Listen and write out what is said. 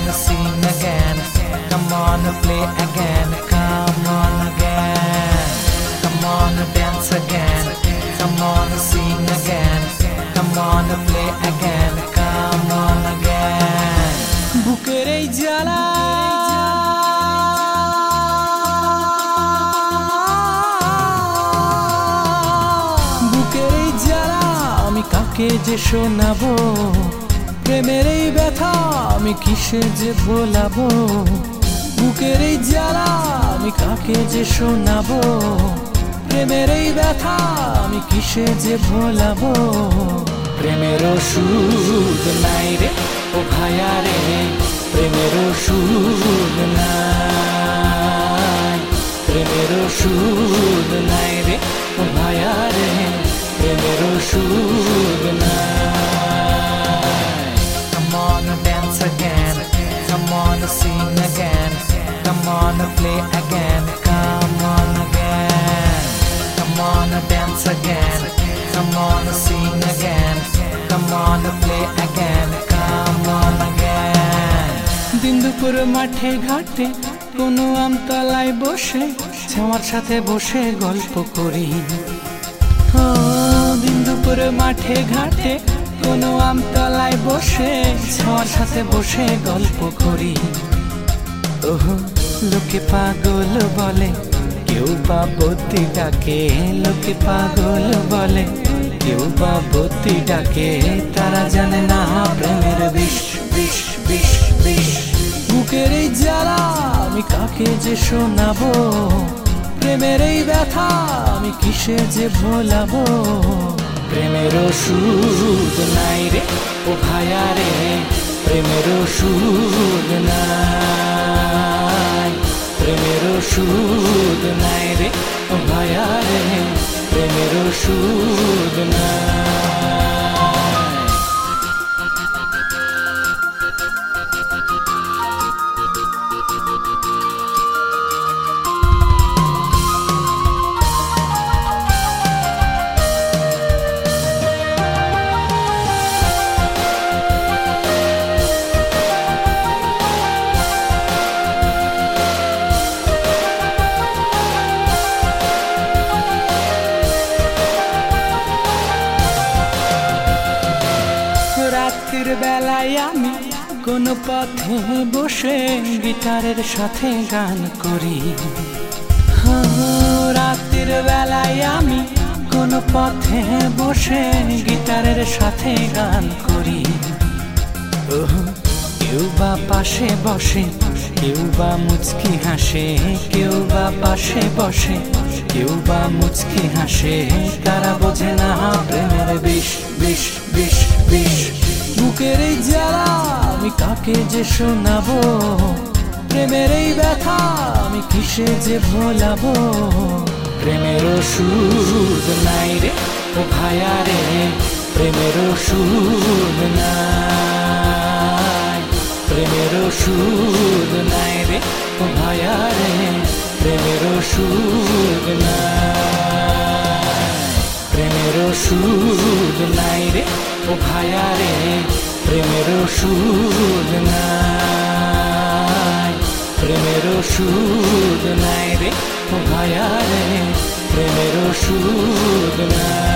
sing again. Come on, play again. Come on again. Come on, dance again. Come on, sing again. Come on, play again. Come on again. বুকের এই জ্বালা বুকের এই জ্বালা আমি কাকে যে শোনাবো প্রেমের এই ব্যথা আমি কিসে যে ভোলাবো বুকের এই জ্বালা আমি কাকে যে শোনাবো প্রেমের এই ব্যথা আমি কিসে যে ভোলাবো প্রেমের ওষুধ নাই রে ও ভায়া রে প্রেমের ওষুধ নাই প্রেমের ওষুধ নাই রে ও ভায়া রে প্রেমের ওষুধ নাই Come on dance again Come on sing again Come on play again Come on again Come on dance again Come on sing again Come on play again Come on again দিন দুপুর মাঠে ঘাটে কোনো আমতলায় বসে ছাওয়ার সাথে বসে গল্প করি দিন দুপুর মাঠে ঘাটে কোনো আমতলায় বসে ছাওয়ার সাথে বসে গল্প করি ওহো লোকে পাগল বলে কেউ বা বদ্যি ডাকে লোকে পাগল বলে কেউ বা বদ্যি ডাকে তারা জানে না প্রেমের বিষ বিষ বিষ বিষ বুকের এই জ্বালা আমি কাকে যে শোনাবো প্রেমের এই ব্যথা আমি কিসে যে ভোলাবো প্রেমের ওষুধ নাই রে ও ভায়া রে প্রেমের ওষুধ নাই প্রেমের ওষুধ নাই রে ও ভায়া রে প্রেমের ওষুধ নাই রাতের বেলায় আমি কোনো পথে বসে গিটারের সাথে গান করি রাতের বেলায় আমি কোনো পথে বসে গিটারের সাথে গান করি কেউ বা পাশে বসে কেউ বা মুচকি হাসে কেউ বা পাশে বসে কেউ বা মুচকি হাসে তারা বোঝে না প্রেমের বিষ বিষ বিষ বিষ বুকের এই জ্বালা আমি কাকে যে শোনাবো প্রেমের এই ব্যথা আমি কিসে যে ভোলাবো প্রেমের ওষুধ নাই রে ও ভায়া রে প্রেমের ওষুধ নাই প্রেমের ওষুধ নাই রে ও ভায়া রে প্রেমের ওষুধ নাই প্রেমের ওষুধ নাই রে ও ভায়া রে প্রেমের ওষুধ নাই প্রেমের ওষুধ নাই রে ও ভায়া রে প্রেমের ওষুধ নাই